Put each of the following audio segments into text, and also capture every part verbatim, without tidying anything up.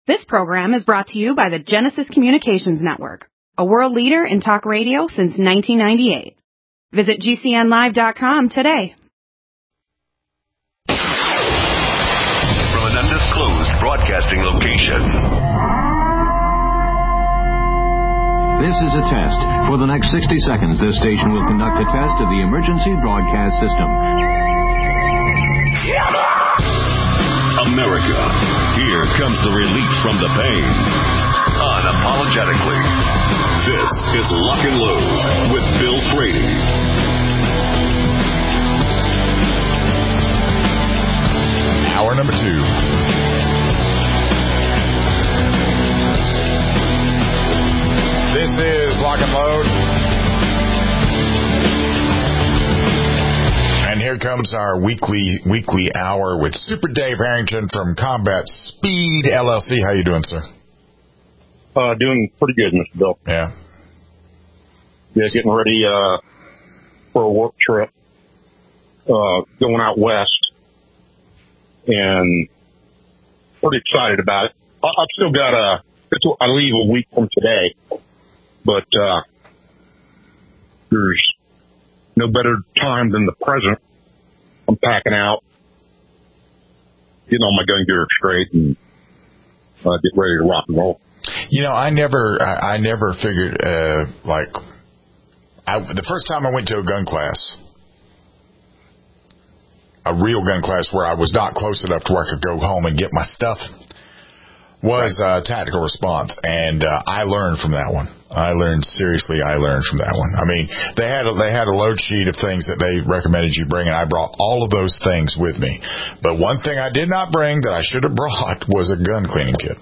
This program is brought to you by the Genesis Communications Network, a world leader in talk radio since nineteen ninety-eight. Visit G C N live dot com today. From an undisclosed broadcasting location. This is a test. For the next sixty seconds, this station will conduct a test of the emergency broadcast system. America, here comes the relief from the pain. Unapologetically. This is Lock and Load with Bill Frady. Hour number two. This is Lock and Load. And here comes our weekly weekly hour with Super Dave Harrington from Combat Speed L L C. How you doing, sir? Uh, doing pretty good, Mister Bill. Yeah. Yeah, getting ready uh, for a work trip, uh, going out west, and pretty excited about it. I, I've still got a, it's, I leave a week from today, but uh, there's no better time than the present. I'm packing out, getting all my gun gear straight, and uh, get ready to rock and roll. You know, I never, I, I never figured, uh, like, I, the first time I went to a gun class, a real gun class where I was not close enough to where I could go home and get my stuff, was uh, tactical response, and uh, I learned from that one. I learned seriously. I learned from that one. I mean, they had a, they had a load sheet of things that they recommended you bring, and I brought all of those things with me. But one thing I did not bring that I should have brought was a gun cleaning kit.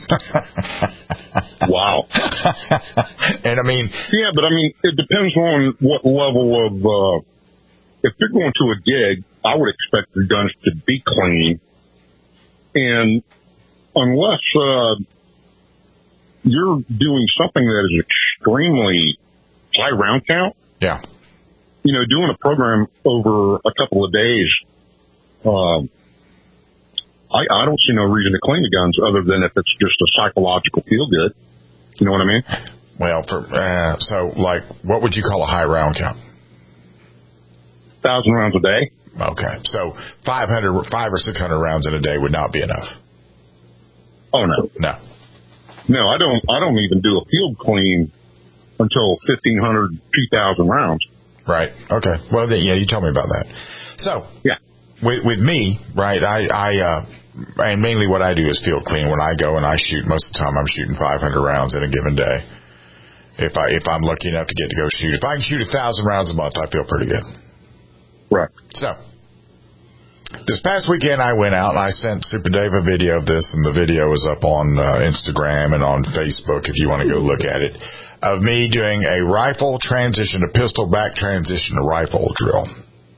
Wow. And I mean, yeah, but I mean, it depends on what level of. Uh, if you're going to a gig, I would expect the guns to be clean, and unless uh, you're doing something that is extremely high round count, yeah, you know, doing a program over a couple of days, um, I, I don't see no reason to clean the guns other than if it's just a psychological feel good. You know what I mean? Well, for uh, so like, what would you call a high round count? Thousand rounds a day. Okay, so five hundred, five or six hundred rounds in a day would not be enough. Oh no, no, no. I don't. I don't even do a field clean until fifteen hundred, two thousand rounds. Right. Okay. Well, then, yeah, you told me about that. So yeah, with with me, right? I I uh, and mainly what I do is field clean. When I go and I shoot, most of the time I'm shooting five hundred rounds in a given day. If I if I'm lucky enough to get to go shoot, if I can shoot a thousand rounds a month, I feel pretty good. Right. So this past weekend, I went out and I sent Super Dave a video of this, and the video is up on uh, Instagram and on Facebook if you want to go look at it, of me doing a rifle transition to pistol back transition to rifle drill,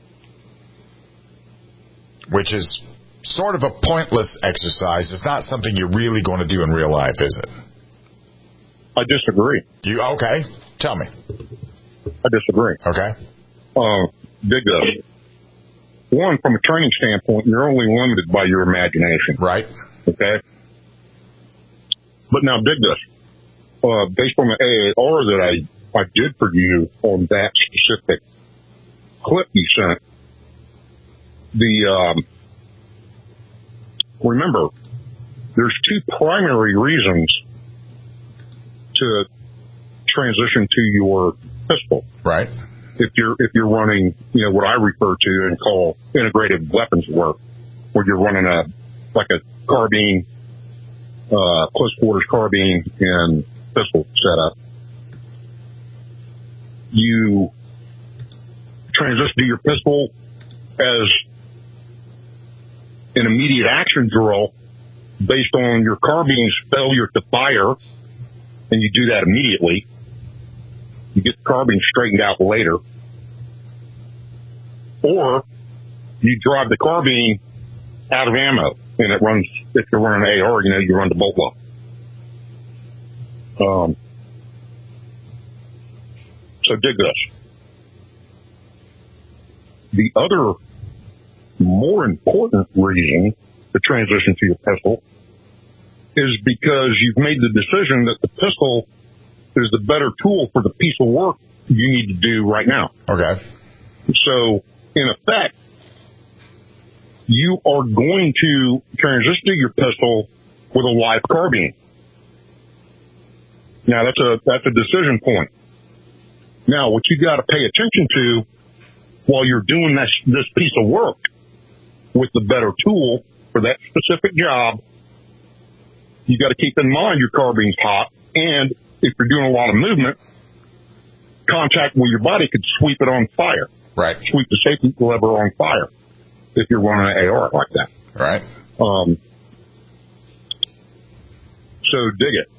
which is sort of a pointless exercise. It's not something you're really going to do in real life, is it? I disagree. You okay? Tell me. I disagree. Okay. Uh, dig this. One, from a training standpoint, you're only limited by your imagination. Right. Okay? But now, dig this. Uh, based on the A A R that I, I did for you on that specific clip you sent, the, um, remember, there's two primary reasons to transition to your pistol. Right. If you're, if you're running, you know, what I refer to and call integrated weapons work, where you're running a, like a carbine, uh, close quarters carbine and pistol setup, you transition to your pistol as an immediate action drill based on your carbine's failure to fire, and you do that immediately. You get the carbine straightened out later. Or you drive the carbine out of ammo, and it runs, if you're running an A R, you know, you run the bolt lock. Um, so dig this. The other more important reason to transition to your pistol is because you've made the decision that the pistol is the better tool for the piece of work you need to do right now. Okay. So, in effect, you are going to transition to your pistol with a live carbine. Now, that's a that's a decision point. Now, what you got to pay attention to while you're doing this, this piece of work with the better tool for that specific job, you got to keep in mind your carbine's hot, and if you're doing a lot of movement, contact with your body could sweep it on fire. Right. Sweep the safety lever on fire if you're running an A R like that. Right. Um. So dig it.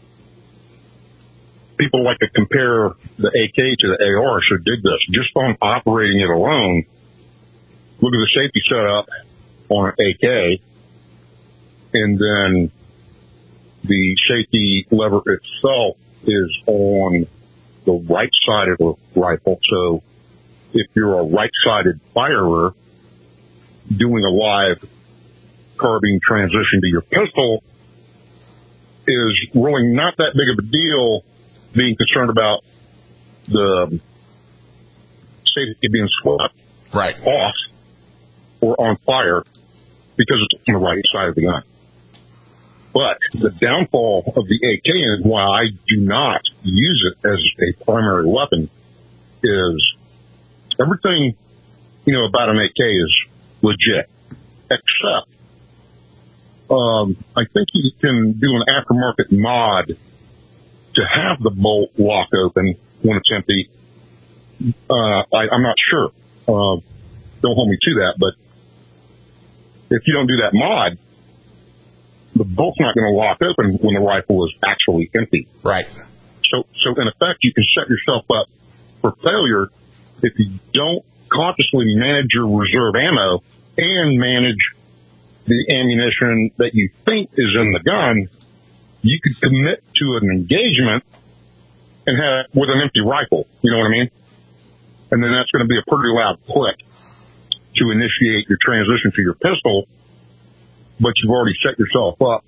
People like to compare the A K to the A R, so dig this. Just on operating it alone, look at the safety setup on an A K, and then the safety lever itself is on the right side of the rifle. So if you're a right-sided firer doing a live carbine transition to your pistol is really not that big of a deal, being concerned about the safety being swept right. off or on fire because it's on the right side of the gun. But the downfall of the A K and why I do not use it as a primary weapon is everything, you know, about an A K is legit, except um, I think you can do an aftermarket mod to have the bolt lock open when it's empty. Uh, I, I'm not sure. Uh, don't hold me to that, but if you don't do that mod, the bolt's not going to lock open when the rifle is actually empty. Right. So, so in effect, you can set yourself up for failure if you don't consciously manage your reserve ammo and manage the ammunition that you think is in the gun. You could commit to an engagement and have with an empty rifle. You know what I mean? And then that's going to be a pretty loud click to initiate your transition to your pistol, but you've already set yourself up.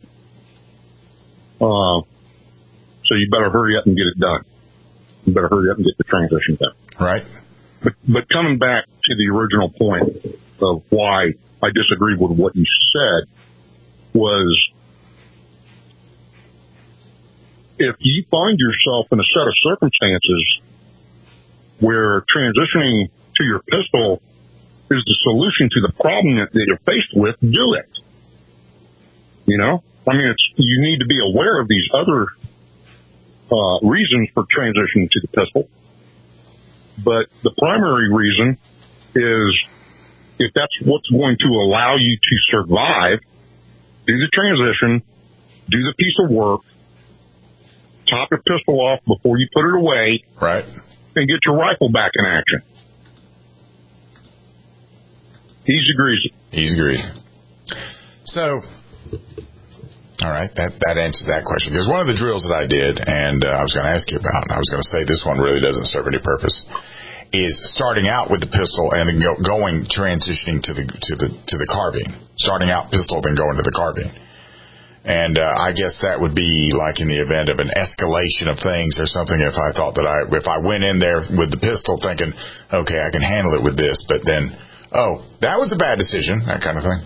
Uh, so you better hurry up and get it done. You better hurry up and get the transition done. Right. But, but coming back to the original point of why I disagree with what you said was, if you find yourself in a set of circumstances where transitioning to your pistol is the solution to the problem that you're faced with, do it. You know, I mean, it's, you need to be aware of these other uh, reasons for transitioning to the pistol. But the primary reason is if that's what's going to allow you to survive, do the transition, do the piece of work, top your pistol off before you put it away, right, and get your rifle back in action. Easy greasy. Easy greasy. So, all right, that, that answers that question. Because one of the drills that I did, and uh, I was going to ask you about, and I was going to say this one really doesn't serve any purpose, is starting out with the pistol and then go, going, transitioning to the to the to the carbine. Starting out pistol, then going to the carbine. And uh, I guess that would be like in the event of an escalation of things or something. If I thought that I, if I went in there with the pistol thinking, okay, I can handle it with this, but then, oh, that was a bad decision, that kind of thing.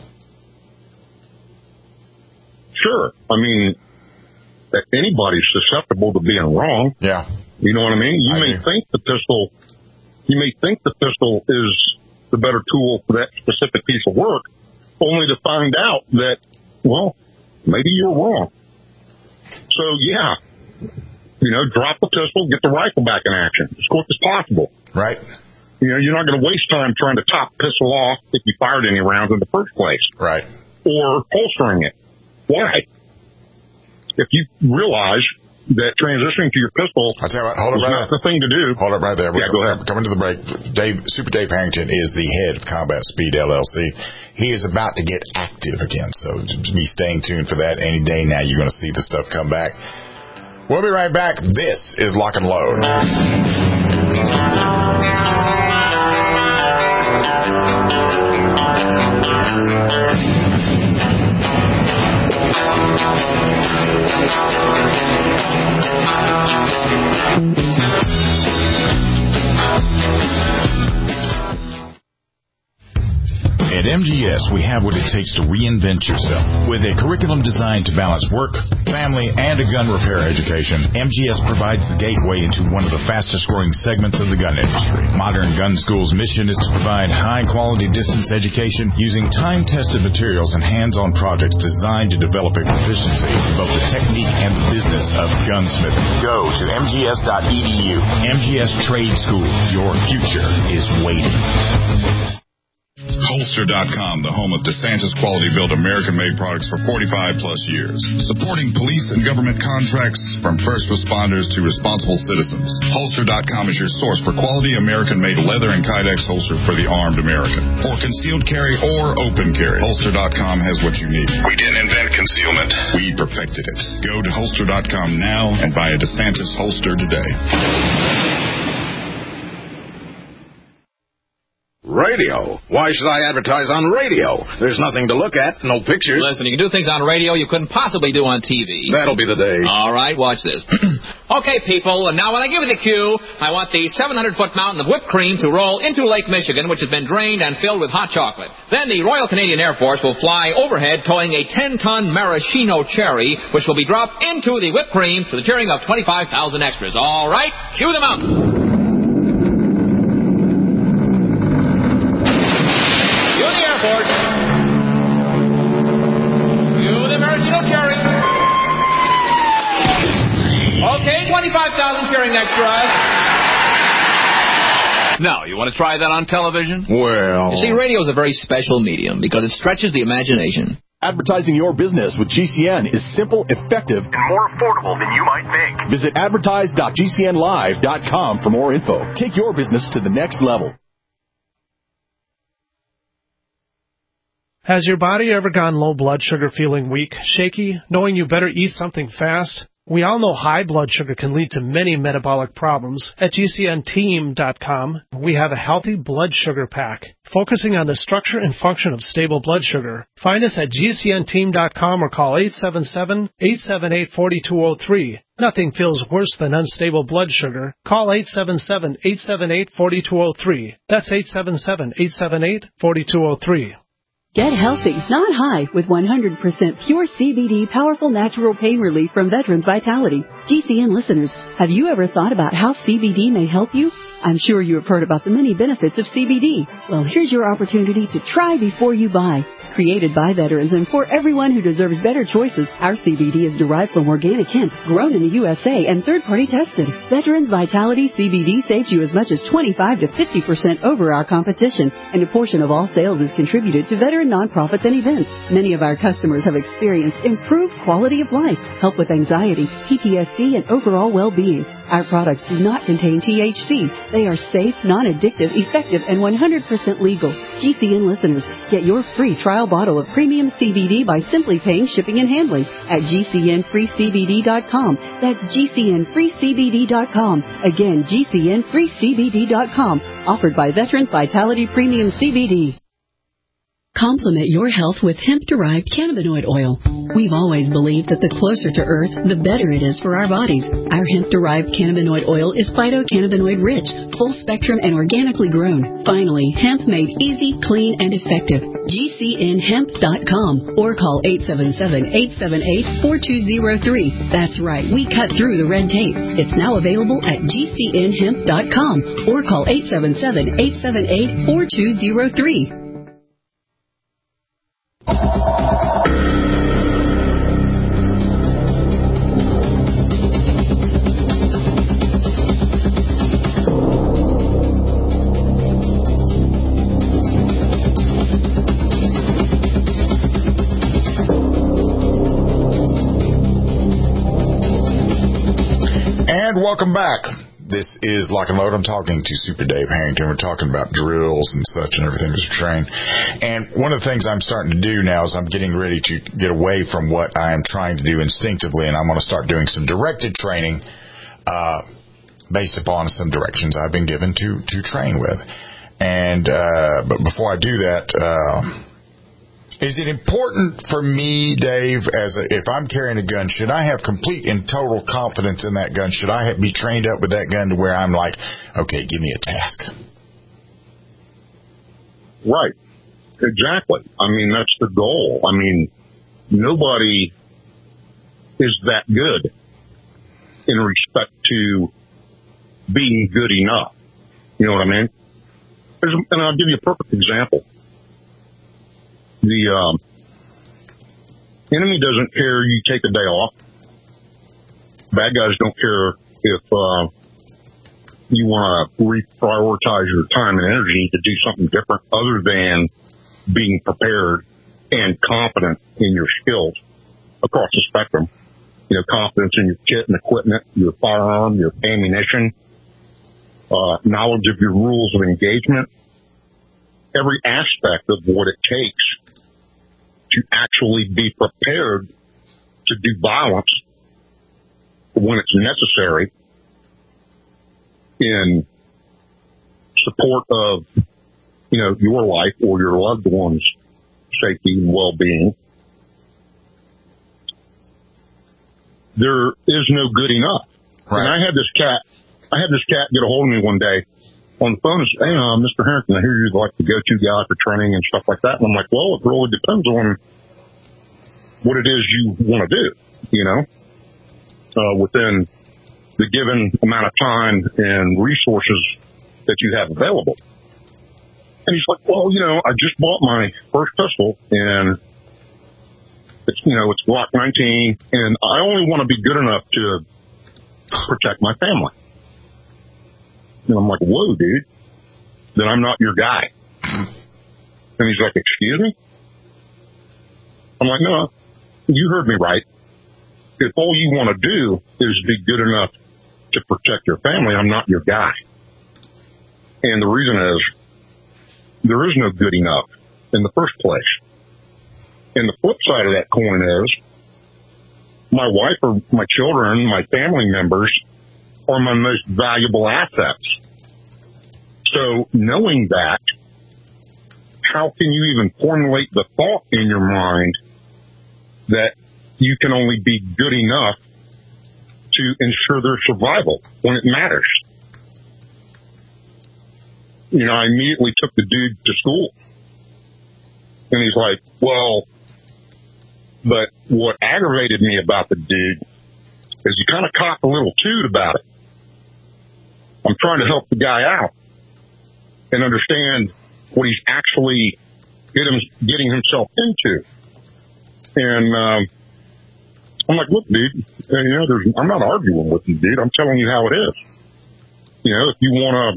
Sure. I mean, anybody's susceptible to being wrong. Yeah. You know what I mean? You I may do. think the pistol, you may think the pistol is the better tool for that specific piece of work, only to find out that, well, maybe you're wrong. So, yeah, you know, drop the pistol, get the rifle back in action as quick as possible. Right. You know, you're not going to waste time trying to top pistol off if you fired any rounds in the first place. Right. Or holstering it. Why? If you realize that transitioning to your pistol I'll tell you what, hold is it right not the thing to do. Hold it right there. Yeah, We're go ahead. Coming to the break. Dave, Super Dave Harrington is the head of Combat Speed L L C. He is about to get active again, so be staying tuned for that. Any day now, you're going to see the stuff come back. We'll be right back. This is Lock and Load. At M G S, we have what it takes to reinvent yourself. With a curriculum designed to balance work, family, and a gun repair education, M G S provides the gateway into one of the fastest-growing segments of the gun industry. Modern Gun School's mission is to provide high-quality distance education using time-tested materials and hands-on projects designed to develop a proficiency in both the technique and the business of gunsmithing. Go to M G S dot E D U. M G S Trade School. Your future is waiting. Holster dot com, the home of DeSantis quality-built American-made products for forty-five plus years. Supporting police and government contracts from first responders to responsible citizens. Holster dot com is your source for quality American-made leather and Kydex holster for the armed American. For concealed carry or open carry, Holster dot com has what you need. We didn't invent concealment. We perfected it. Go to Holster dot com now and buy a DeSantis holster today. Radio? Why should I advertise on radio? There's nothing to look at, no pictures. Listen, you can do things on radio you couldn't possibly do on T V. That'll be the day. All right, watch this. Okay, people, and now when I give you the cue, I want the seven hundred foot mountain of whipped cream to roll into Lake Michigan, which has been drained and filled with hot chocolate. Then the Royal Canadian Air Force will fly overhead towing a ten ton maraschino cherry, which will be dropped into the whipped cream to the cheering of twenty-five thousand extras. All right, cue the mountain. Okay, twenty-five thousand cheering extras. Now, you want to try that on television? Well... You see, radio is a very special medium because it stretches the imagination. Advertising your business with G C N is simple, effective, and more affordable than you might think. Visit advertise dot G C N live dot com for more info. Take your business to the next level. Has your body ever gone low blood sugar, feeling weak, shaky, knowing you better eat something fast? We all know high blood sugar can lead to many metabolic problems. At G C N team dot com, we have a healthy blood sugar pack, focusing on the structure and function of stable blood sugar. Find us at G C N team dot com or call eight seven seven, eight seven eight, four two zero three. Nothing feels worse than unstable blood sugar. Call eight seven seven, eight seven eight, four two zero three. That's eight seven seven, eight seven eight, four two zero three. Get healthy, not high, with one hundred percent pure C B D powerful natural pain relief from Veterans Vitality. G C N listeners, have you ever thought about how C B D may help you? I'm sure you have heard about the many benefits of C B D. Well, here's your opportunity to try before you buy. Created by veterans and for everyone who deserves better choices, our C B D is derived from organic hemp, grown in the U S A and third-party tested. Veterans Vitality C B D saves you as much as twenty-five to fifty percent over our competition, and a portion of all sales is contributed to veteran nonprofits and events. Many of our customers have experienced improved quality of life, help with anxiety, P T S D, and overall well-being. Our products do not contain T H C. They are safe, non-addictive, effective, and one hundred percent legal. G C N listeners, get your free trial bottle of premium C B D by simply paying shipping and handling at G C N free C B D dot com. That's G C N free C B D dot com. Again, G C N free C B D dot com. Offered by Veterans Vitality Premium C B D. Complement your health with hemp-derived cannabinoid oil. We've always believed that the closer to Earth, the better it is for our bodies. Our hemp-derived cannabinoid oil is phytocannabinoid-rich, full-spectrum, and organically grown. Finally, hemp made easy, clean, and effective. G C N hemp dot com or call eight seven seven, eight seven eight, four two zero three. That's right, we cut through the red tape. It's now available at G C N hemp dot com or call eight seven seven, eight seven eight, four two zero three. And welcome back. This is Lock and Load. I'm talking to Super Dave Harrington. We're talking about drills and such and everything to train. And one of the things I'm starting to do now is I'm getting ready to get away from what I am trying to do instinctively, and I'm going to start doing some directed training uh, based upon some directions I've been given to, to train with. And uh, but before I do that, uh, Is it important for me, Dave, as a, if I'm carrying a gun, should I have complete and total confidence in that gun? Should I have, be trained up with that gun to where I'm like, okay, give me a task? Right. Exactly. I mean, that's the goal. I mean, nobody is that good in respect to being good enough. You know what I mean? There's, and I'll give you a perfect example. The um, enemy doesn't care you take a day off. Bad guys don't care if uh, you want to reprioritize your time and energy to do something different other than being prepared and confident in your skills across the spectrum. You know, confidence in your kit and equipment, your firearm, your ammunition, uh, knowledge of your rules of engagement, every aspect of what it takes to actually be prepared to do violence when it's necessary in support of, you know, your life or your loved one's safety and well-being. There is no good enough. Right. And I had this cat, I had this cat get a hold of me one day on the phone and say, hey, uh, Mister Harrington, I hear you're like the go-to guy for training and stuff like that. And I'm like, well, it really depends on what it is you want to do, you know, uh, within the given amount of time and resources that you have available. And he's like, well, you know, I just bought my first pistol and it's, you know, it's Glock nineteen and I only want to be good enough to protect my family. And I'm like, whoa, dude, then I'm not your guy. And he's like, excuse me? I'm like, no, you heard me right. If all you want to do is be good enough to protect your family, I'm not your guy. And the reason is, there is no good enough in the first place. And the flip side of that coin is, my wife or my children, my family members, are my most valuable assets. So knowing that, how can you even formulate the thought in your mind that you can only be good enough to ensure their survival when it matters? You know, I immediately took the dude to school. And he's like, well, but what aggravated me about the dude is he kind of cocked a little toot about it. I'm trying to help the guy out and understand what he's actually get him, getting himself into. And um, I'm like, look, dude, you know, there's, I'm not arguing with you, dude. I'm telling you how it is. You know, if you want to,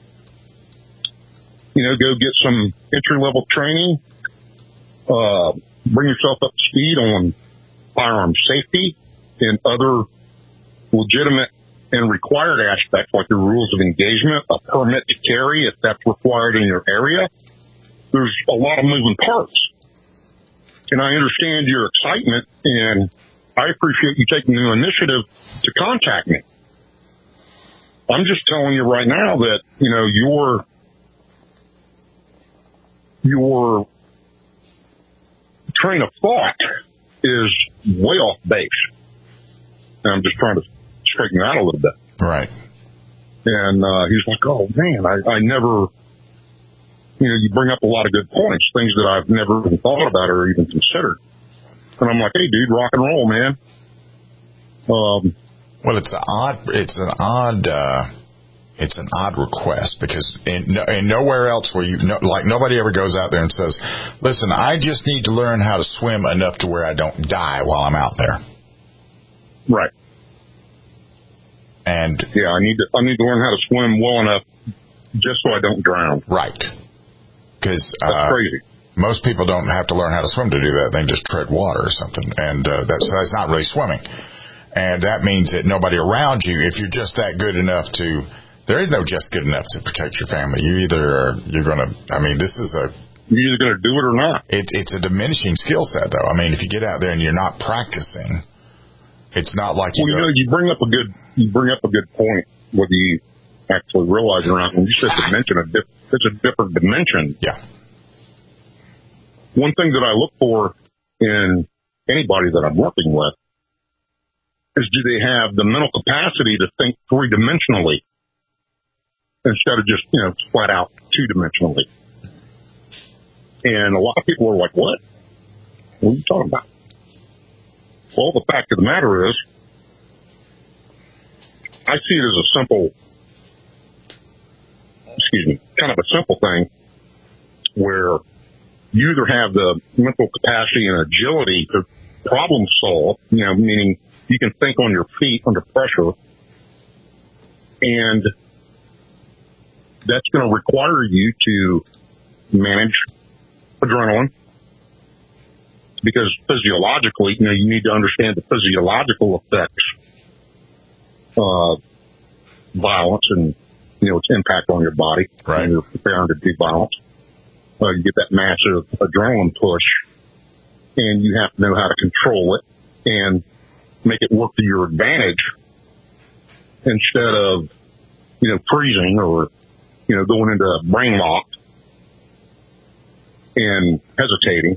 you know, go get some entry-level training, uh, bring yourself up to speed on firearm safety and other legitimate and required aspects like the rules of engagement, a permit to carry if that's required in your area. There's a lot of moving parts. And I understand your excitement, and I appreciate you taking the initiative to contact me. I'm just telling you right now that, you know, your your train of thought is way off base. And I'm just trying to straighten it out a little bit. Right. And uh, he's like, oh, man, I, I never, you know, you bring up a lot of good points, things that I've never even thought about or even considered. And I'm like, hey, dude, rock and roll, man. Um, well, it's an odd, it's an odd, uh, it's an odd request because in, no, in nowhere else where you, no, like nobody ever goes out there and says, listen, I just need to learn how to swim enough to where I don't die while I'm out there. Right. And yeah, I need to, I need to learn how to swim well enough just so I don't drown. Right. Because, that's uh, crazy. Most people don't have to learn how to swim to do that. They just tread water or something. And, uh, that's, that's not really swimming. And that means that nobody around you, if you're just that good enough to, there is no just good enough to protect your family. You either are, you're going to, I mean, this is a, you're either going to do it or not. It, it's a diminishing skill set, though. I mean, if you get out there and you're not practicing, it's not like you. Well, you know, you bring up a good, you bring up a good point. Whether you actually realize it or not, when you said dimension, it's a different dimension. Yeah. one thing that I look for in anybody that I'm working with is, do they have the mental capacity to think three-dimensionally instead of just, you know, flat out two-dimensionally? And a lot of people are like, what? What are you talking about? Well, the fact of the matter is, I see it as a simple, excuse me, kind of a simple thing where you either have the mental capacity and agility to problem solve, you know, meaning you can think on your feet under pressure, and that's going to require you to manage adrenaline, because physiologically, you know, you need to understand the physiological effects of violence and, you know, its impact on your body. Right. When you're preparing to do violence. Uh, you get that massive adrenaline push, and you have to know how to control it and make it work to your advantage instead of, you know, freezing or, you know, going into brain lock and hesitating.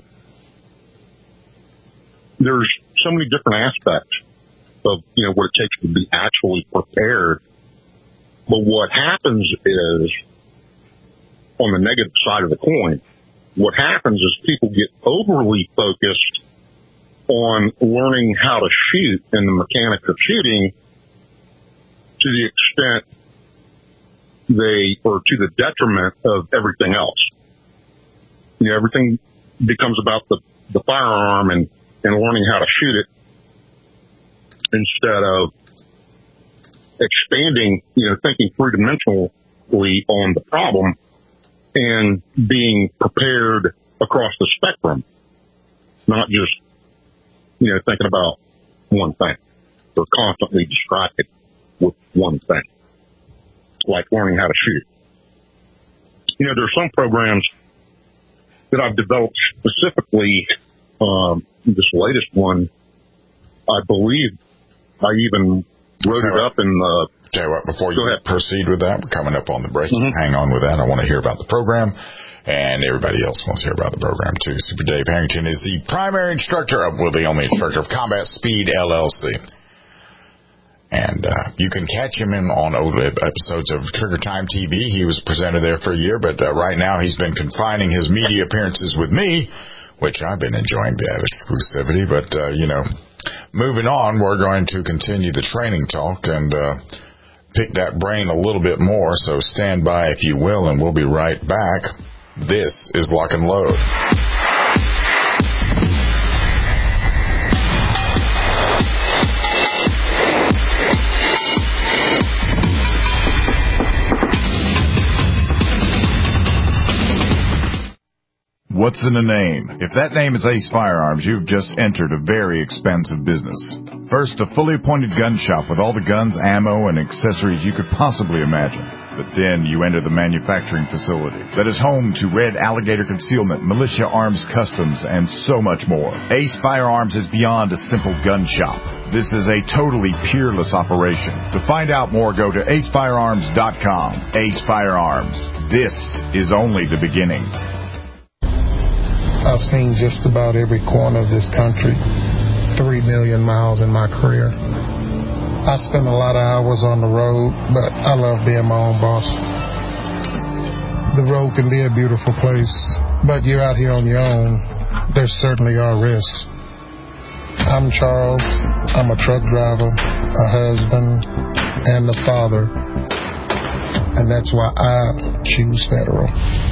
There's so many different aspects of, you know, what it takes to be actually prepared. But what happens is, on the negative side of the coin, what happens is people get overly focused on learning how to shoot and the mechanics of shooting to the extent they, or to the detriment of everything else. You know, everything becomes about the, the firearm and, and learning how to shoot it instead of expanding, you know, thinking three-dimensionally on the problem and being prepared across the spectrum, not just, you know, thinking about one thing or constantly distracted with one thing, like learning how to shoot. You know, there are some programs that I've developed specifically. Um, this latest one, I believe I even wrote it up in the... Tell you what, before you proceed with that, we're coming up on the break. Mm-hmm. Hang on with that. I want to hear about the program, and everybody else wants to hear about the program, too. Super Dave Harrington is the primary instructor of, well, the only instructor of Combat Speed, L L C. And uh, you can catch him in on old episodes of Trigger Time T V. He was presented there for a year, but uh, right now he's been confining his media appearances with me, which I've been enjoying that exclusivity. But, uh, you know, moving on, we're going to continue the training talk and uh, pick that brain a little bit more. So stand by, if you will, and we'll be right back. This is Lock and Load. What's in a name? If that name is Ace Firearms, you've just entered a very expensive business. First, a fully appointed gun shop with all the guns, ammo, and accessories you could possibly imagine. But then you enter the manufacturing facility that is home to Red Alligator Concealment, Militia Arms Customs, and so much more. Ace Firearms is beyond a simple gun shop. This is a totally peerless operation. To find out more, go to ace firearms dot com. Ace Firearms. This is only the beginning. I've seen just about every corner of this country, three million miles in my career. I spend a lot of hours on the road, but I love being my own boss. The road can be a beautiful place, but you're out here on your own. There certainly are risks. I'm Charles. I'm a truck driver, a husband, and a father, and that's why I choose Federal.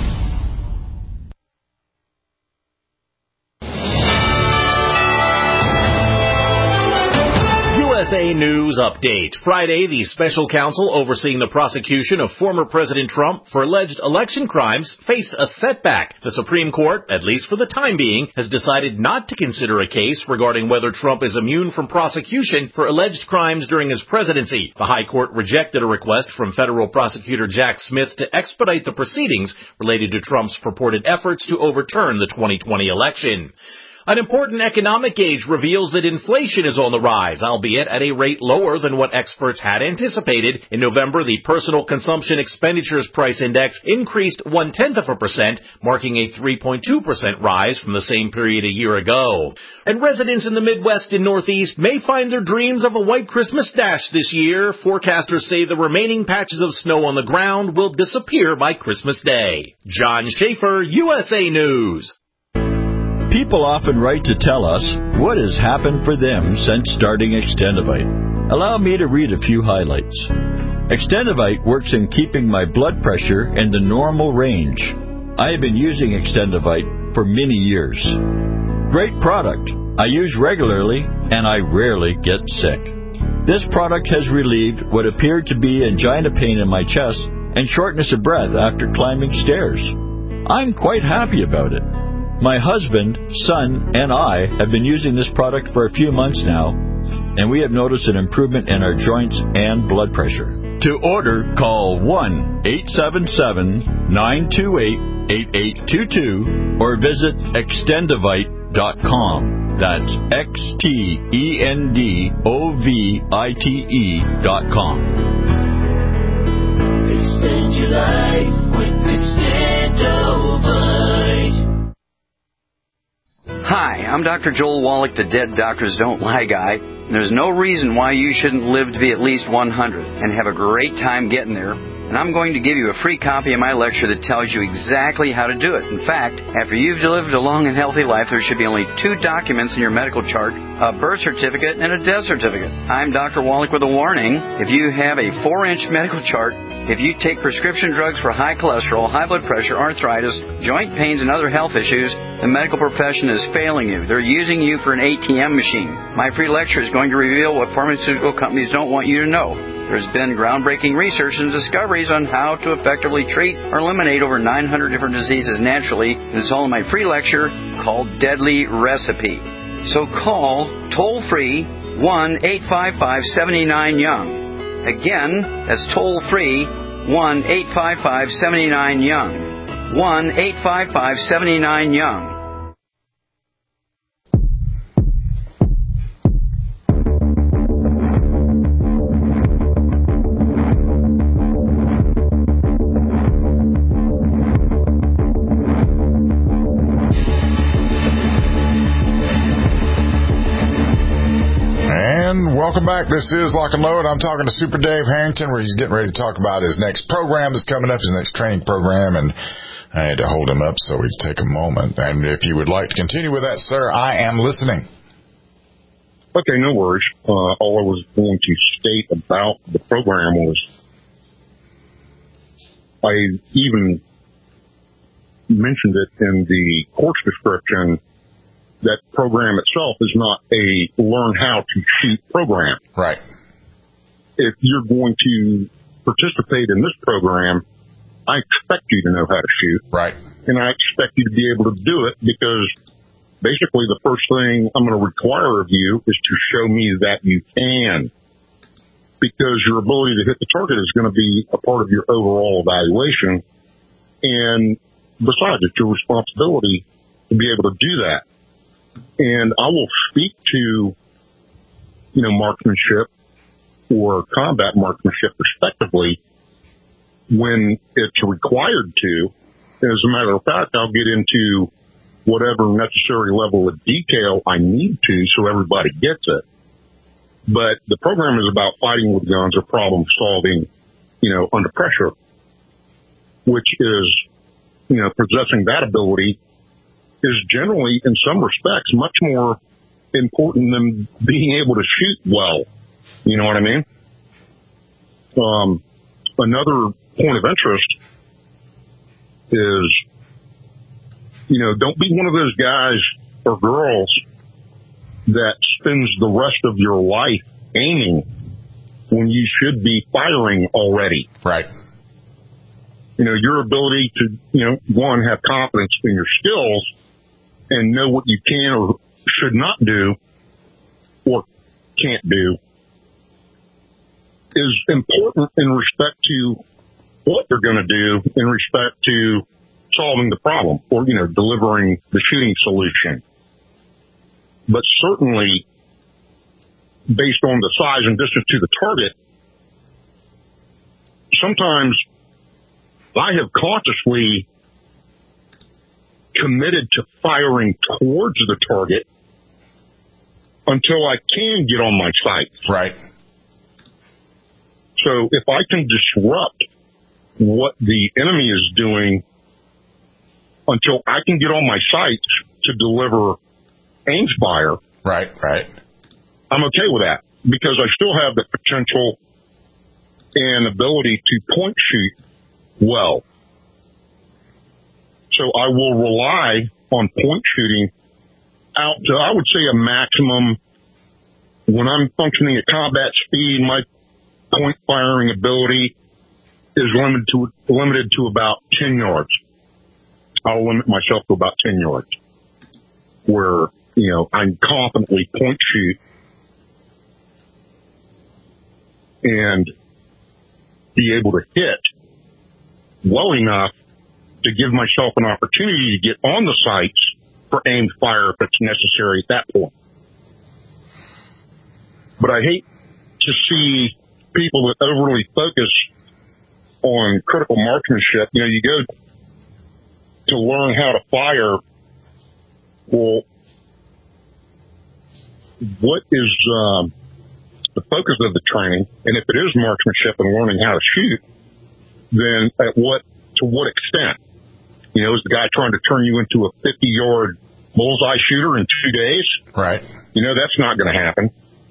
U S A News Update. Friday, the special counsel overseeing the prosecution of former President Trump for alleged election crimes faced a setback. The Supreme Court, at least for the time being, has decided not to consider a case regarding whether Trump is immune from prosecution for alleged crimes during his presidency. The High Court rejected a request from federal prosecutor Jack Smith to expedite the proceedings related to Trump's purported efforts to overturn the twenty twenty election. An important economic gauge reveals that inflation is on the rise, albeit at a rate lower than what experts had anticipated. In November, the Personal Consumption Expenditures Price Index increased one-tenth of a percent, marking a three point two percent rise from the same period a year ago. And residents in the Midwest and Northeast may find their dreams of a white Christmas dash this year. Forecasters say the remaining patches of snow on the ground will disappear by Christmas Day. John Schaefer, U S A News. People often write to tell us what has happened for them since starting Extendivite. Allow me to read a few highlights. Extendivite works in keeping my blood pressure in the normal range. I have been using Extendivite for many years. Great product. I use regularly and I rarely get sick. This product has relieved what appeared to be angina pain in my chest and shortness of breath after climbing stairs. I'm quite happy about it. My husband, son, and I have been using this product for a few months now, and we have noticed an improvement in our joints and blood pressure. To order, call one eight seven seven, nine two eight, eight eight two two or visit extendivite dot com. That's X T E N D O V I T E dot com. Extend your life with Extendivite. Hi, I'm Doctor Joel Wallach, the Dead Doctors Don't Lie guy. There's no reason why you shouldn't live to be at least one hundred and have a great time getting there. And I'm going to give you a free copy of my lecture that tells you exactly how to do it. In fact, after you've lived a long and healthy life, there should be only two documents in your medical chart, a birth certificate and a death certificate. I'm Doctor Wallach with a warning. If you have a four-inch medical chart, if you take prescription drugs for high cholesterol, high blood pressure, arthritis, joint pains, and other health issues, the medical profession is failing you. They're using you for an A T M machine. My free lecture is going to reveal what pharmaceutical companies don't want you to know. There's been groundbreaking research and discoveries on how to effectively treat or eliminate over nine hundred different diseases naturally, and it's all in my free lecture called Deadly Recipe. So call toll-free one eight five five, seven nine, young. Again, that's toll-free one eight five five, seven nine, young. one eight five five, seven nine, young. Welcome back. This is Lock and Load. I'm talking to Super Dave Harrington, where he's getting ready to talk about his next program that's coming up, his next training program, and I had to hold him up so we'd take a moment. And if you would like to continue with that, sir, I am listening. Okay, no worries. Uh, all I was going to state about the program was I even mentioned it in the course description. That program itself is not a learn how to shoot program. Right. If you're going to participate in this program, I expect you to know how to shoot. Right. And I expect you to be able to do it because basically the first thing I'm going to require of you is to show me that you can. Because your ability to hit the target is going to be a part of your overall evaluation. And besides, it's your responsibility to be able to do that. And I will speak to, you know, marksmanship or combat marksmanship respectively when it's required to. As a matter of fact, I'll get into whatever necessary level of detail I need to so everybody gets it. But the program is about fighting with guns or problem solving, you know, under pressure, which is, you know, possessing that ability is generally, in some respects, much more important than being able to shoot well. You know what I mean? Um, another point of interest is, you know, don't be one of those guys or girls that spends the rest of your life aiming when you should be firing already. Right. You know, your ability to, you know, one, have confidence in your skills and know what you can or should not do or can't do is important in respect to what they're going to do in respect to solving the problem or, you know, delivering the shooting solution. but certainly based on the size and distance to the target, sometimes I have consciously committed to firing towards the target until I can get on my sights. Right. So if I can disrupt what the enemy is doing until I can get on my sights to deliver aim fire. Right, right. I'm okay with that because I still have the potential and ability to point shoot well. So I will rely on point shooting out to, I would say, a maximum. When I'm functioning at combat speed, my point firing ability is limited to limited to about ten yards. I'll limit myself to about ten yards, where you know I can confidently point shoot and be able to hit well enough to give myself an opportunity to get on the sights for aimed fire if it's necessary at that point. But I hate to see people that overly focus on critical marksmanship. You know, you go to learn how to fire. Well, what is um, the focus of the training? And if it is marksmanship and learning how to shoot, then at what to what extent? You know, is the guy trying to turn you into a fifty-yard bullseye shooter in two days? Right. You know, that's not going to happen.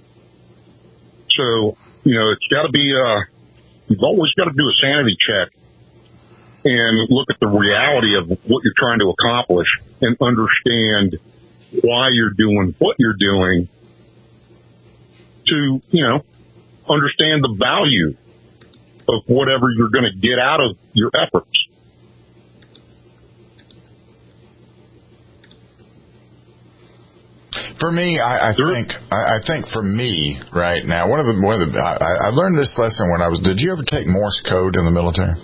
So, you know, it's got to be, uh, you've always got to do a sanity check and look at the reality of what you're trying to accomplish and understand why you're doing what you're doing to, you know, understand the value of whatever you're going to get out of your efforts. For me, I, I think I, I think for me right now, one of the one of the I, I learned this lesson when I was. Did you ever take Morse code in the military?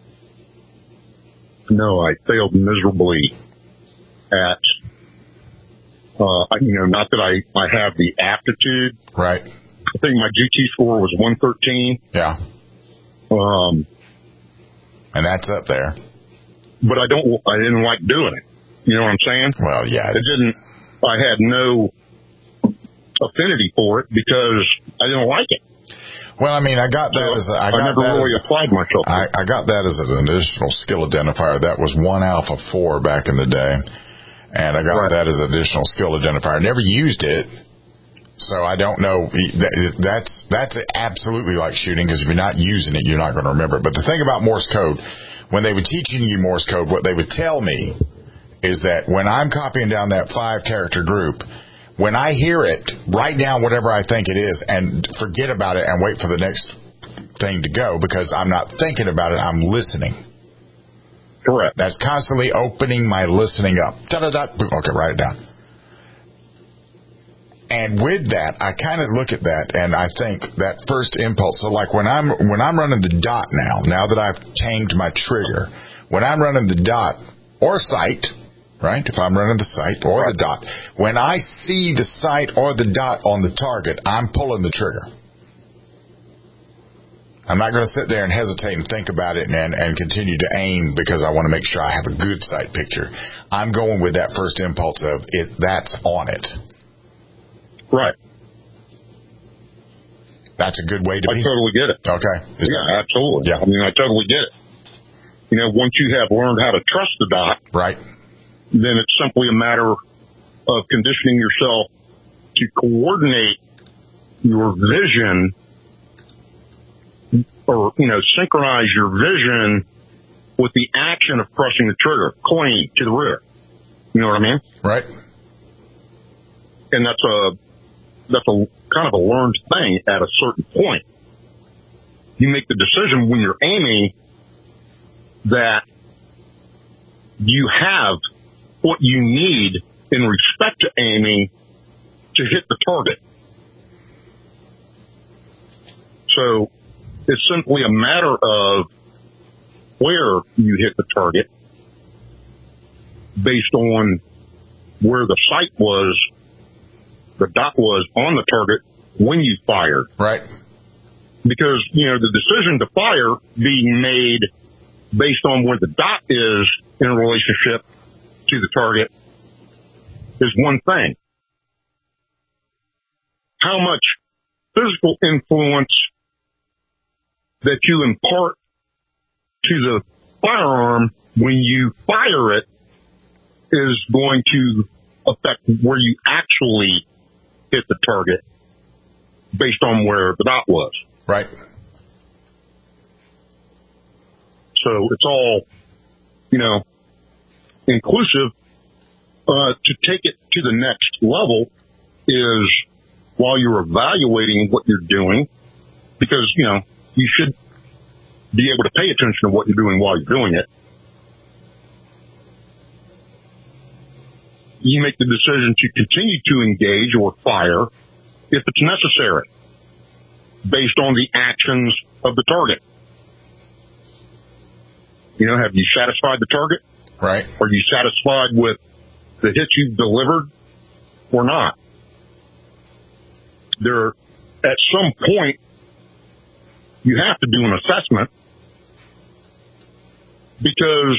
No, I failed miserably at. Uh, you know, not that I I have the aptitude. Right. I think my G T score was one thirteen. Yeah. Um, and that's up there. But I don't. I didn't like doing it. You know what I'm saying? Well, yeah. It didn't. I had no affinity for it because I didn't like it. Well, I mean, I got that so as a, I, I got never that really as a, applied myself. I, I got that as an additional skill identifier. That was one alpha four back in the day, and I got right. that as an additional skill identifier. I never used it, so I don't know. That's that's absolutely like shooting because if you're not using it, you're not going to remember it. But the thing about Morse code, when they were teaching you Morse code, what they would tell me is that when I'm copying down that five-character group, when I hear it, write down whatever I think it is and forget about it and wait for the next thing to go because I'm not thinking about it, I'm listening. Correct. That's constantly opening my listening up. Da-da-da. Okay, write it down. And with that, I kind of look at that and I think that first impulse. So like when I'm when I'm running the dot now, now that I've tamed my trigger, when I'm running the dot or sight, right? If I'm running the sight or the dot. When I see the sight or the dot on the target, I'm pulling the trigger. I'm not going to sit there and hesitate and think about it and, and continue to aim because I want to make sure I have a good sight picture. I'm going with that first impulse of it. That's on it. Right. That's a good way to I be. I totally get it. Okay. Is yeah, that, absolutely. Yeah. I mean, I totally get it. You know, once you have learned how to trust the dot. Right. Then it's simply a matter of conditioning yourself to coordinate your vision or, you know, synchronize your vision with the action of pressing the trigger clean to the rear. You know what I mean? Right. And that's a, that's a kind of a learned thing at a certain point. You make the decision when you're aiming that you have what you need in respect to aiming to hit the target. So it's simply a matter of where you hit the target based on where the sight was the dot was on the target when you fired. Right. Because, you know, the decision to fire being made based on where the dot is in a relationship to the target is one thing. How much physical influence that you impart to the firearm when you fire it is going to affect where you actually hit the target based on where the dot was. Right. So it's all, you know, inclusive. Uh, to take it to the next level is while you're evaluating what you're doing, because, you know, you should be able to pay attention to what you're doing while you're doing it. You make the decision to continue to engage or fire if it's necessary, based on the actions of the target. You know, have you satisfied the target? Right. Are you satisfied with the hits you've delivered or not? There, at some point, you have to do an assessment because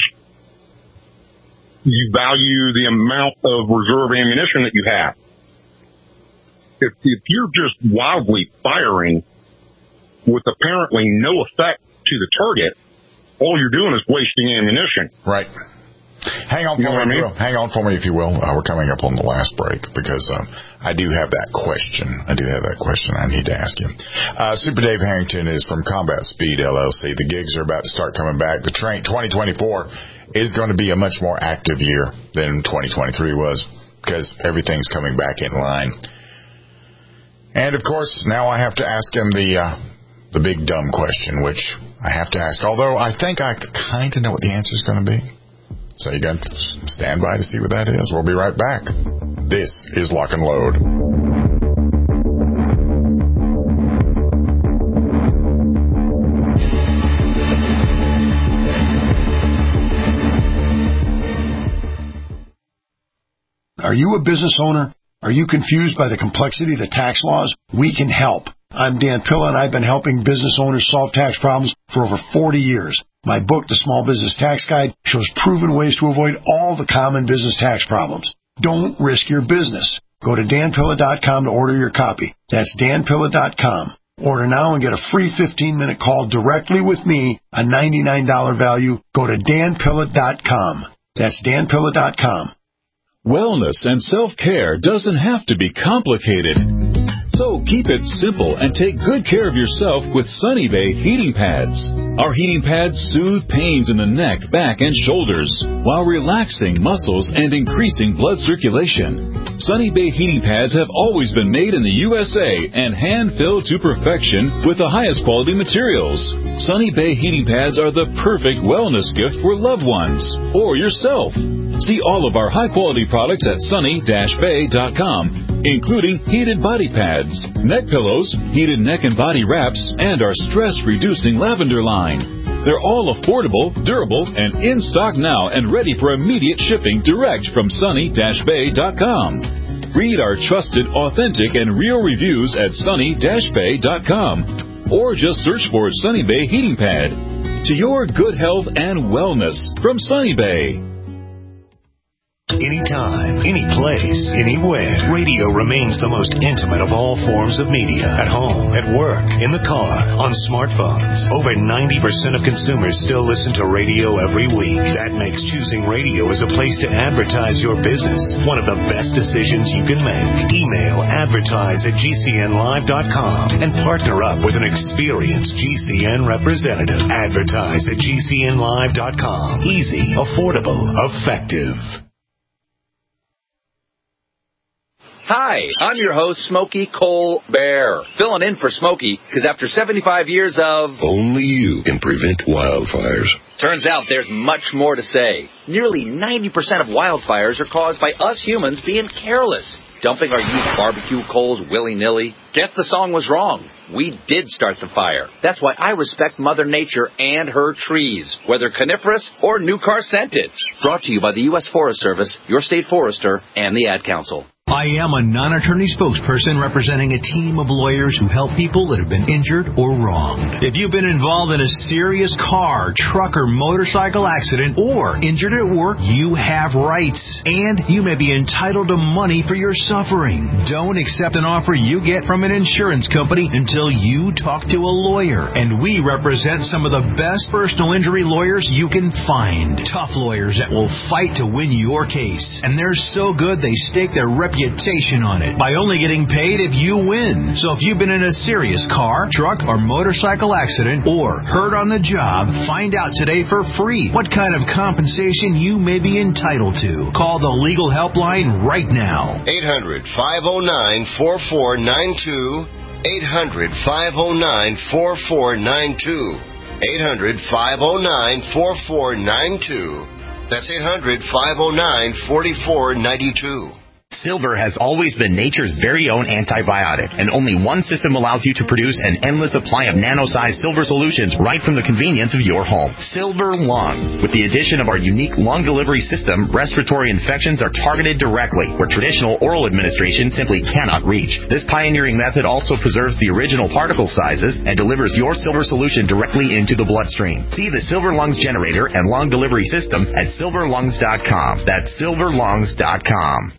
you value the amount of reserve ammunition that you have. If, if you're just wildly firing with apparently no effect to the target, all you're doing is wasting ammunition. Right. Hang on for you know me, I mean? hang on for me if you will. Uh, we're coming up on the last break because um, I do have that question. I do have that question I need to ask you. Uh, Super Dave Harrington is from Combat Speed L L C. The gigs are about to start coming back. The train twenty twenty-four is going to be a much more active year than twenty twenty-three was because everything's coming back in line. And of course, now I have to ask him the uh, the big dumb question, which I have to ask. Although I think I kind of know what the answer is going to be. So you got to stand by to see what that is. We'll be right back. This is Lock and Load. Are you a business owner? Are you confused by the complexity of the tax laws? We can help. I'm Dan Pilla, and I've been helping business owners solve tax problems for over forty years. My book, The Small Business Tax Guide, shows proven ways to avoid all the common business tax problems. Don't risk your business. Go to dan pilla dot com to order your copy. That's dan pilla dot com. Order now and get a free fifteen-minute call directly with me, a ninety-nine dollars value. Go to dan pilla dot com. That's dan pilla dot com. Wellness and self-care doesn't have to be complicated. So keep it simple and take good care of yourself with Sunny Bay heating pads. Our heating pads soothe pains in the neck, back, and shoulders while relaxing muscles and increasing blood circulation. Sunny Bay heating pads have always been made in the U S A and hand-filled to perfection with the highest quality materials. Sunny Bay heating pads are the perfect wellness gift for loved ones or yourself. See all of our high-quality products at sunny dash bay dot com, including heated body pads, neck pillows, heated neck and body wraps, and our stress-reducing lavender line. They're all affordable, durable, and in stock now and ready for immediate shipping direct from sunny dash bay dot com. Read our trusted, authentic, and real reviews at sunny dash bay dot com, or just search for Sunny Bay Heating Pad. To your good health and wellness from Sunny Bay. Anytime, any place, anywhere. Radio remains the most intimate of all forms of media. At home, at work, in the car, on smartphones. Over ninety percent of consumers still listen to radio every week. That makes choosing radio as a place to advertise your business one of the best decisions you can make. Email advertise at g c n live dot com and partner up with an experienced G C N representative. Advertise at g c n live dot com. Easy, affordable, effective. Hi, I'm your host, Smokey Colbert, filling in for Smokey, because after seventy-five years of... Only you can prevent wildfires. Turns out there's much more to say. Nearly ninety percent of wildfires are caused by us humans being careless, dumping our used barbecue coals willy-nilly. Guess the song was wrong. We did start the fire. That's why I respect Mother Nature and her trees, whether coniferous or new car scented. Brought to you by the U S Forest Service, your state forester, and the Ad Council. I am a non-attorney spokesperson representing a team of lawyers who help people that have been injured or wronged. If you've been involved in a serious car, truck, or motorcycle accident or injured at work, you have rights, and you may be entitled to money for your suffering. Don't accept an offer you get from an insurance company until you talk to a lawyer, and we represent some of the best personal injury lawyers you can find. Tough lawyers that will fight to win your case, and they're so good they stake their reputation on it by only getting paid if you win. So if you've been in a serious car, truck, or motorcycle accident or hurt on the job, find out today for free what kind of compensation you may be entitled to. Call the legal helpline right now. eight hundred, five oh nine, four four nine two. eight hundred, five oh nine, four four nine two. eight hundred, five oh nine, four four nine two. That's eight hundred, five oh nine, four four nine two. Silver has always been nature's very own antibiotic, and only one system allows you to produce an endless supply of nano-sized silver solutions right from the convenience of your home. Silver Lungs. With the addition of our unique lung delivery system, respiratory infections are targeted directly, where traditional oral administration simply cannot reach. This pioneering method also preserves the original particle sizes and delivers your silver solution directly into the bloodstream. See the Silver Lungs generator and lung delivery system at silver lungs dot com. That's silver lungs dot com.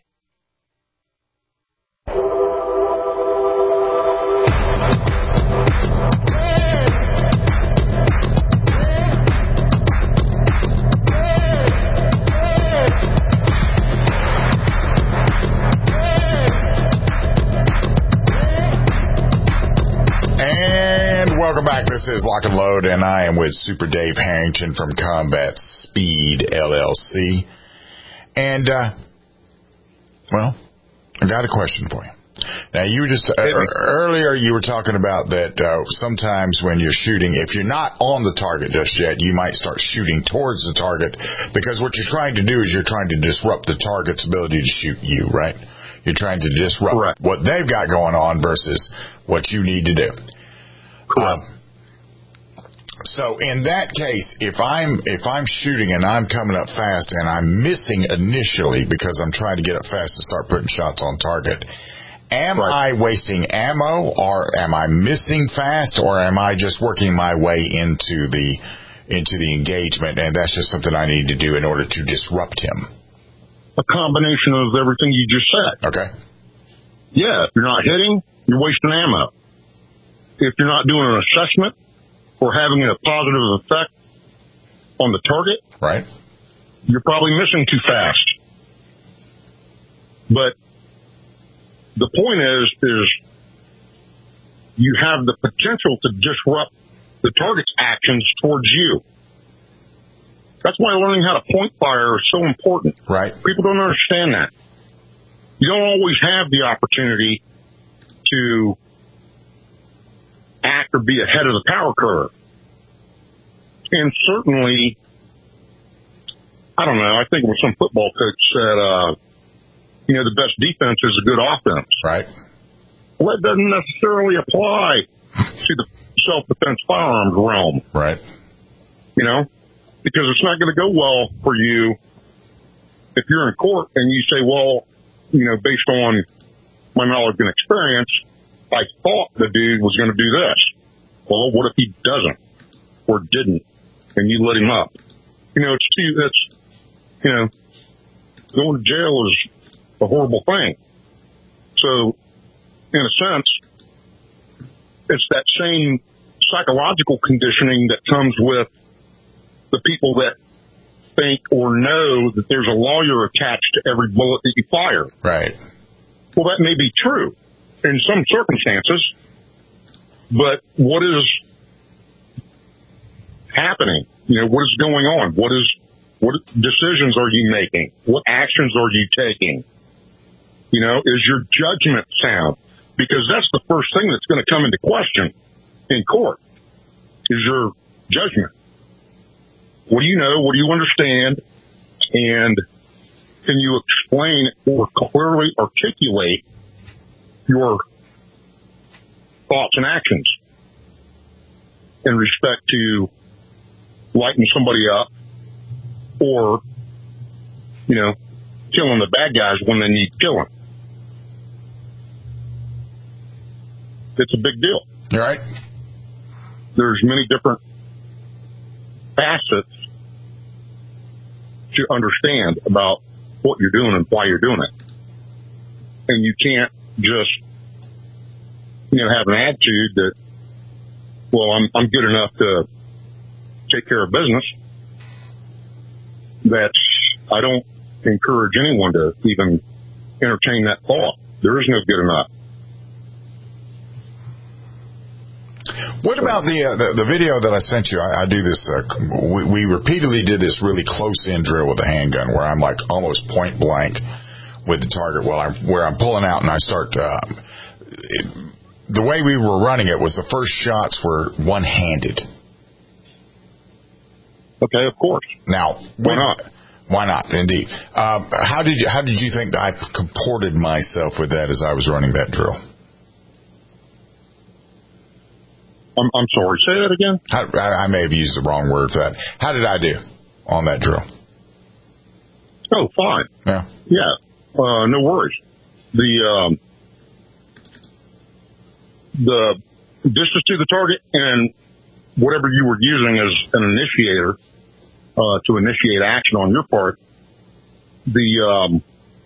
Welcome back. This is Lock and Load, and I am with Super Dave Harrington from Combat Speed L L C. And, uh, well, I got a question for you. Now, you were just, uh, earlier you were talking about that uh, sometimes when you're shooting, if you're not on the target just yet, you might start shooting towards the target, because what you're trying to do is you're trying to disrupt the target's ability to shoot you, right? You're trying to disrupt Correct. What they've got going on versus what you need to do. Um, so in that case, if I'm if I'm shooting and I'm coming up fast and I'm missing initially because I'm trying to get up fast and start putting shots on target, am right. I wasting ammo, or am I missing fast, or am I just working my way into the into the engagement, and that's just something I need to do in order to disrupt him? A combination of everything you just said. Okay. Yeah, if you're not hitting, you're wasting ammo. If you're not doing an assessment or having a positive effect on the target, right, you're probably missing too fast. But the point is, is you have the potential to disrupt the target's actions towards you. That's why learning how to point fire is so important. Right. People don't understand that. You don't always have the opportunity to act or be ahead of the power curve. And certainly, I don't know, I think when some football coach said, uh, you know, the best defense is a good offense. Right. Well, that doesn't necessarily apply to the self-defense firearms realm. Right. You know, because it's not going to go well for you if you're in court and you say, well, you know, based on my knowledge and experience, I thought the dude was going to do this. Well, what if he doesn't or didn't, and you let him up? You know, it's too, that's, you know, going to jail is a horrible thing. So, in a sense, it's that same psychological conditioning that comes with the people that think or know that there's a lawyer attached to every bullet that you fire. Right. Well, that may be true in some circumstances, but what is happening? You know, what is going on? What is, what decisions are you making? What actions are you taking? You know, is your judgment sound? Because that's the first thing that's going to come into question in court, is your judgment. What do you know? What do you understand? And can you explain or clearly articulate your thoughts and actions in respect to lighting somebody up or, you know, killing the bad guys when they need killing? it's a big deal. You're right. There's many different facets to understand about what you're doing and why you're doing it. And you can't just, you know, have an attitude that, well, I'm, I'm good enough to take care of business. That's, I don't encourage anyone to even entertain that thought. There is no good enough. What about the, uh, the the video that I sent you? I, I do this. Uh, we, we repeatedly did this really close-in drill with a handgun, where I'm like almost point blank with the target, while I'm where I'm pulling out, and I start. Uh, it, the way we were running it was the first shots were one-handed. Okay, of course. Now, why not? Why not? Indeed. Um, how did you, how did you think that I comported myself with that as I was running that drill? I'm, I'm sorry. Say that again. How, I, I may have used the wrong word for that. How did I do on that drill? Oh, fine. Yeah. Yeah. Uh, no worries. The um, the distance to the target and whatever you were using as an initiator uh, to initiate action on your part, the um,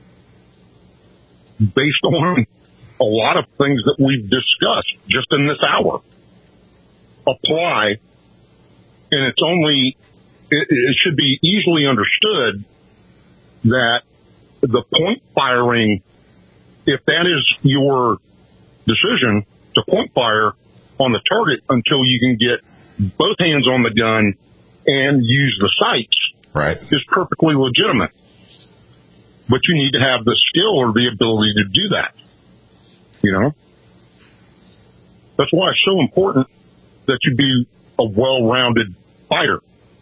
based on a lot of things that we've discussed just in this hour, apply, and it's only, it, it should be easily understood that the point firing, if that is your decision to point fire on the target until you can get both hands on the gun and use the sights, right, is perfectly legitimate. But you need to have the skill or the ability to do that. You know? That's why it's so important that you be a well-rounded fighter.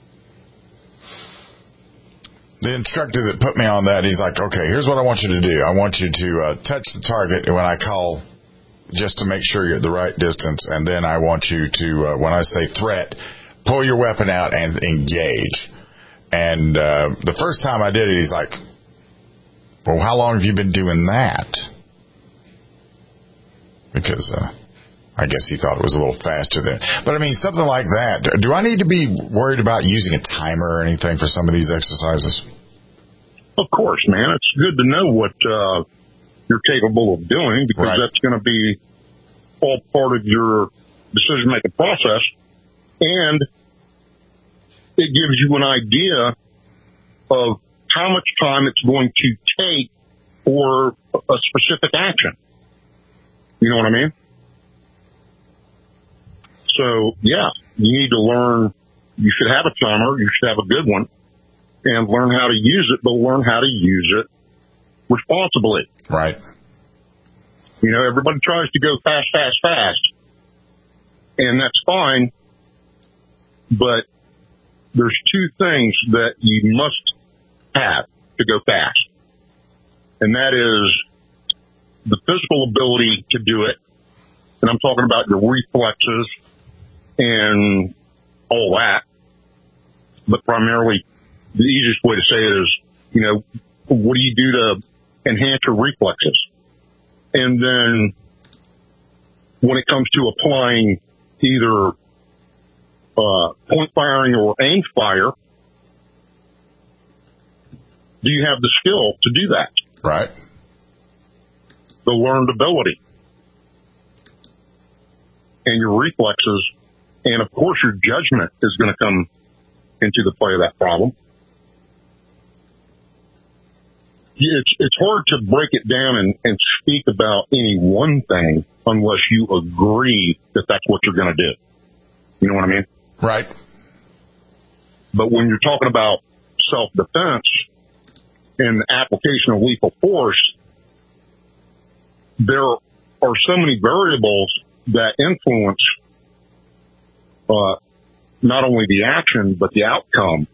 The instructor that put me on that, he's like, okay, here's what I want you to do. I want you to uh, touch the target when I call, just to make sure you're at the right distance, and then I want you to, uh, when I say threat, pull your weapon out and engage. And uh, the first time I did it, he's like, well, how long have you been doing that? Because uh, I guess he thought it was a little faster than. But, I mean, something like that. Do I need to be worried about using a timer or anything for some of these exercises? Of course, man. It's good to know what uh, you're capable of doing, because right. that's going to be all part of your decision-making process. And it gives you an idea of how much time it's going to take for a specific action. You know what I mean? So, yeah, you need to learn. You should have a timer. You should have a good one, and learn how to use it, but learn how to use it responsibly. Right. You know, everybody tries to go fast, fast, fast, and that's fine, but there's two things that you must have to go fast, and that is the physical ability to do it, and I'm talking about your reflexes and all that, but primarily the easiest way to say it is, you know, what do you do to enhance your reflexes? And then when it comes to applying either uh, point firing or aim fire, do you have the skill to do that? Right. The learned ability. And your reflexes, and of course your judgment is going to come into the play of that problem. It's it's hard to break it down and, and speak about any one thing unless you agree that that's what you're going to do. You know what I mean? Right. But when you're talking about self-defense and the application of lethal force, there are so many variables that influence uh, not only the action but the outcome.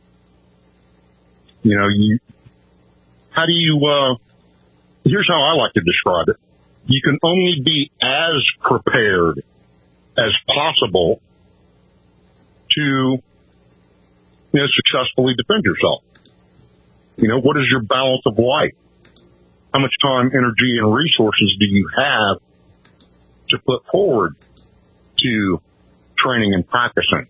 You know, you. How do you, uh, here's how I like to describe it. You can only be as prepared as possible to, you know, successfully defend yourself. You know, what is your balance of life? How much time, energy, and resources do you have to put forward to training and practicing.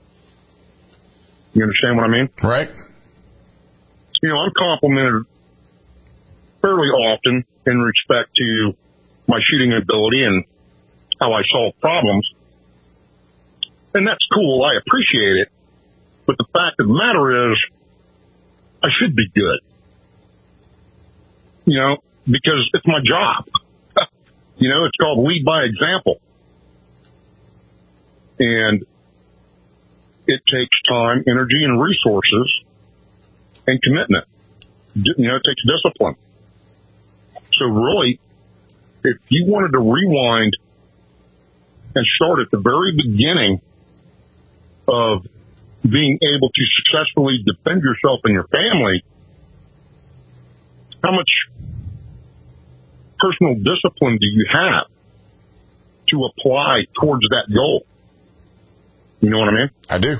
You understand what I mean? Right. You know, I'm complimented fairly often in respect to my shooting ability and how I solve problems. And that's cool. I appreciate it. But the fact of the matter is, I should be good. You know, because it's my job. You know, it's called lead by example. And it takes time, energy, and resources and commitment. You know, it takes discipline. So really, if you wanted to rewind and start at the very beginning of being able to successfully defend yourself and your family, how much personal discipline do you have to apply towards that goal? You know what I mean? I do.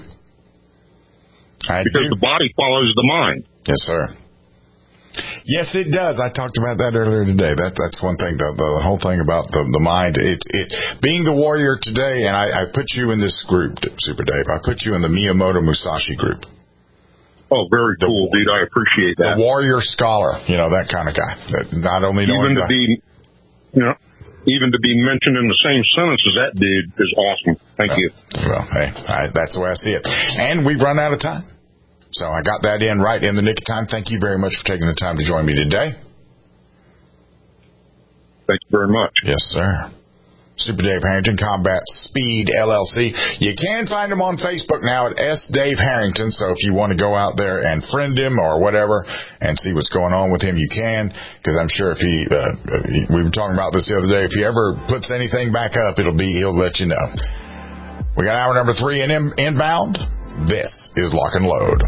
I because do. the body follows the mind. Yes, sir. Yes, it does. I talked about that earlier today. That that's one thing. The, the whole thing about the the mind. It it being the warrior today, and I, I put you in this group, Super Dave. I put you in the Miyamoto Musashi group. Oh, very the, cool, dude. I appreciate that. The warrior scholar, you know, that kind of guy. That not only knowing even to be, you know, even to be mentioned in the same sentence as that dude is awesome. Thank well, you. Well, hey, I, that's the way I see it. And we've run out of time. So I got that in right in the nick of time. Thank you very much for taking the time to join me today. Thank you very much. Yes, sir. Super Dave Harrington, Combat Speed L L C. You can find him on Facebook now at S. Dave Harrington. So if you want to go out there and friend him or whatever and see what's going on with him, you can. Because I'm sure if he, uh, he, we were talking about this the other day, if he ever puts anything back up, it'll be, he'll let you know. We got hour number three in in, inbound. This is Lock and Load.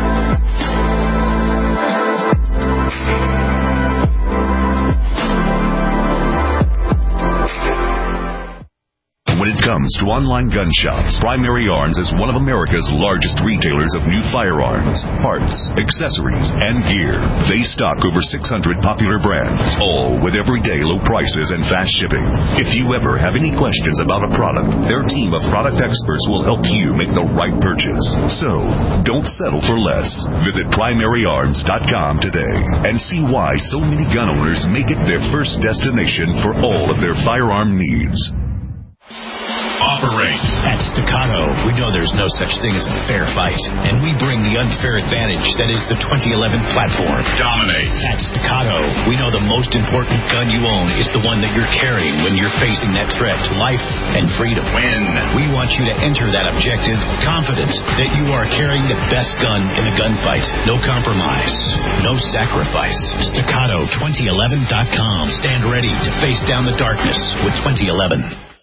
When it comes to online gun shops, Primary Arms is one of America's largest retailers of new firearms, parts, accessories, and gear. They stock over six hundred popular brands, all with everyday low prices and fast shipping. If you ever have any questions about a product, their team of product experts will help you make the right purchase. So, don't settle for less. Visit primary arms dot com today and see why so many gun owners make it their first destination for all of their firearm needs. Operate. At Staccato, we know there's no such thing as a fair fight, and we bring the unfair advantage that is the twenty eleven platform. Dominate. At Staccato, we know the most important gun you own is the one that you're carrying when you're facing that threat to life and freedom. Win. We want you to enter that objective confident that you are carrying the best gun in the gunfight. No compromise. No sacrifice. Staccato twenty eleven dot com. Stand ready to face down the darkness with twenty eleven.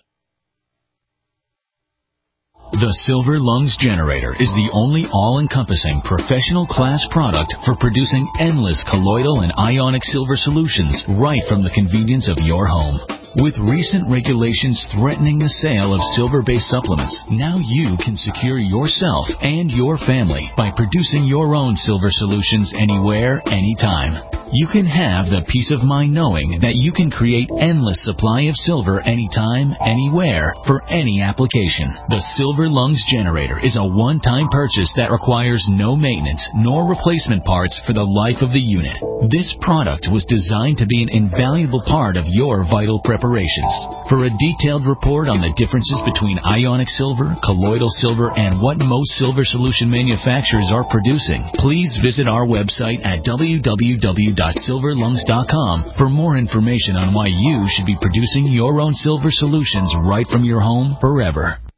The Silver Lungs Generator is the only all-encompassing professional class product for producing endless colloidal and ionic silver solutions right from the convenience of your home. With recent regulations threatening the sale of silver-based supplements, now you can secure yourself and your family by producing your own silver solutions anywhere, anytime. You can have the peace of mind knowing that you can create endless supply of silver anytime, anywhere, for any application. The Silver Lungs Generator is a one-time purchase that requires no maintenance nor replacement parts for the life of the unit. This product was designed to be an invaluable part of your vital preparations. For a detailed report on the differences between ionic silver, colloidal silver, and what most silver solution manufacturers are producing, please visit our website at w w w dot silver lungs dot com for more information on why you should be producing your own silver solutions right from your home forever.